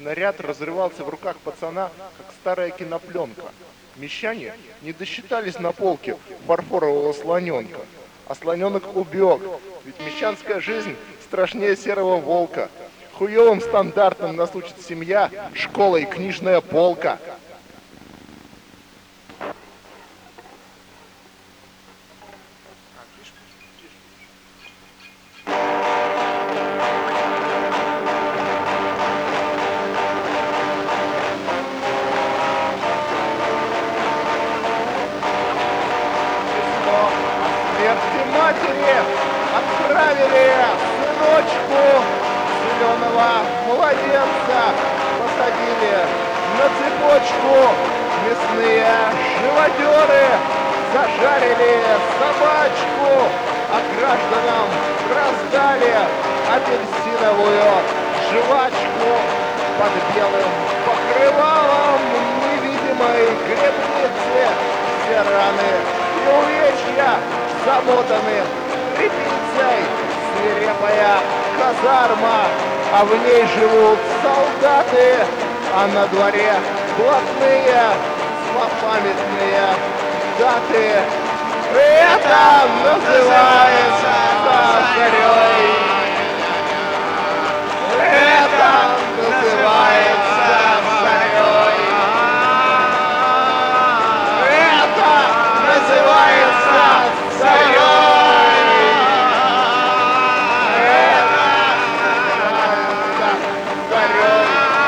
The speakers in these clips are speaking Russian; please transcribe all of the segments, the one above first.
Снаряд разрывался в руках пацана, как старая кинопленка. Мещане не досчитались на полке фарфорового слоненка. А слоненок убег, ведь мещанская жизнь страшнее серого волка. Хуевым стандартом нас учит семья, школа и книжная полка. Смерти матери отправили сыночку зеленого младенца, посадили на цепочку мясные живодеры, зажарили собачку, а гражданам раздали апельсиновую жвачку под белым покрывалом невидимой гребницы. Все раны и увечья замотаны тряпицей, свирепая казарма, а в ней живут солдаты, а на дворе блатные злопамятные даты. Это называется зарей. Это называется зарей. Это называется зарей. Это называется зарей.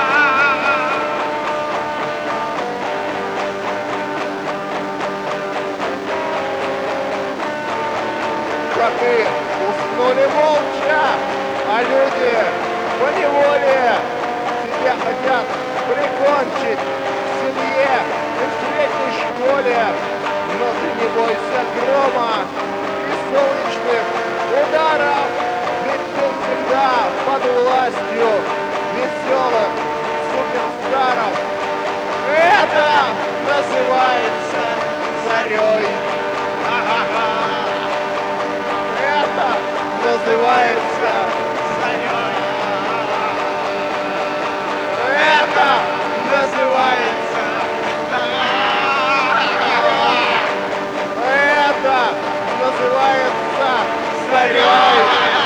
Коты уснули молча, а люди поневоле тебя хотят прикончить в семье и в средней школе. Но ты не бойся грома и солнечных ударов, ведь ты всегда под властью веселых суперстаров. Это называется зарей. Это называется зарей. Это называется Это называется зарей.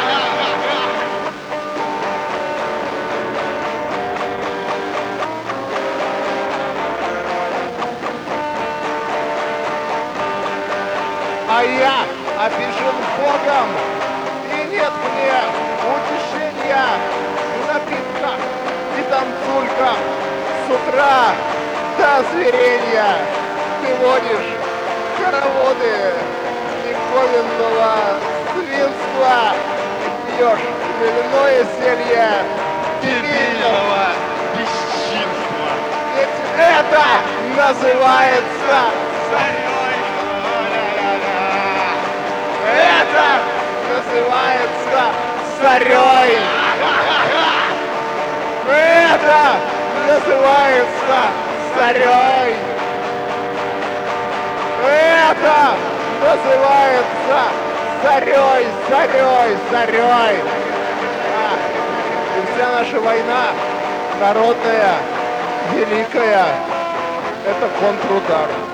А я обижен Богом, и нет мне утешения в напитках и танцульках. С утра до озверения ты водишь хороводы диковинного свинства и пьешь хмельное зелье дебильного бесчинства. Ведь это называется зарей. Это называется зарей. Это называется зарей. Это называется зарей, зарей, зарей. И вся наша война народная, великая, это контрудар.